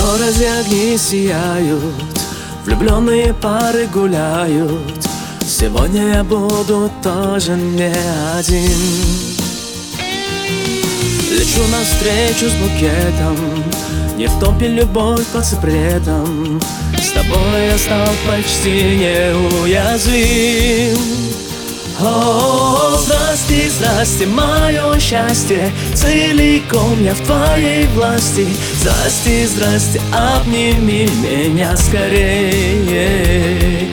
городе огни сияют, влюбленные пары гуляют. Сегодня я буду тоже не один. Лечу навстречу с букетом, не в топе любовь под запретом. С тобой я стал почти неуязвим. О, здрасте, здрасте, мое счастье, целиком я в твоей власти. Здрасте, здрасте, обними меня скорее.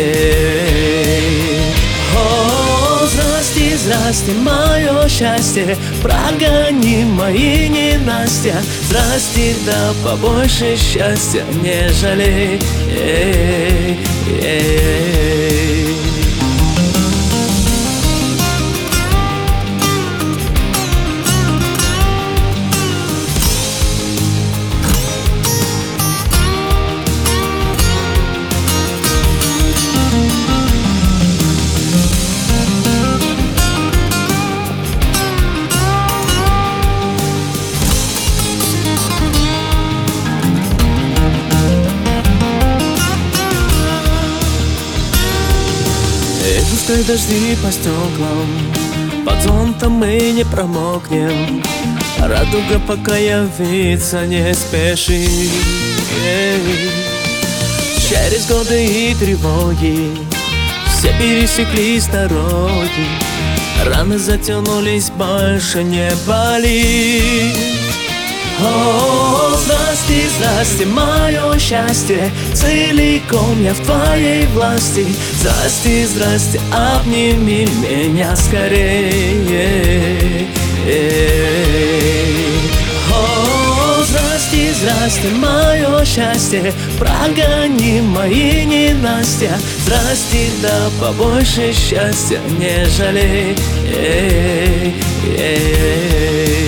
О, здрасте, здрасте, мое счастье, прогони мои ненастья. Здрасте, да побольше счастья не жалей. Пускай дожди по стеклам, под зонтом мы не промокнем. Радуга пока явиться не спешит. Через годы и тревоги все пересеклись дороги. Раны затянулись, больше не болит. О, здрасте, здрасте, мое счастье, целиком я в твоей власти. Здрасте, здрасте, обними меня скорее. О, здрасте, здрасте, мое счастье, прогони мои ненастья. Здрасте, да побольше счастья не жалей.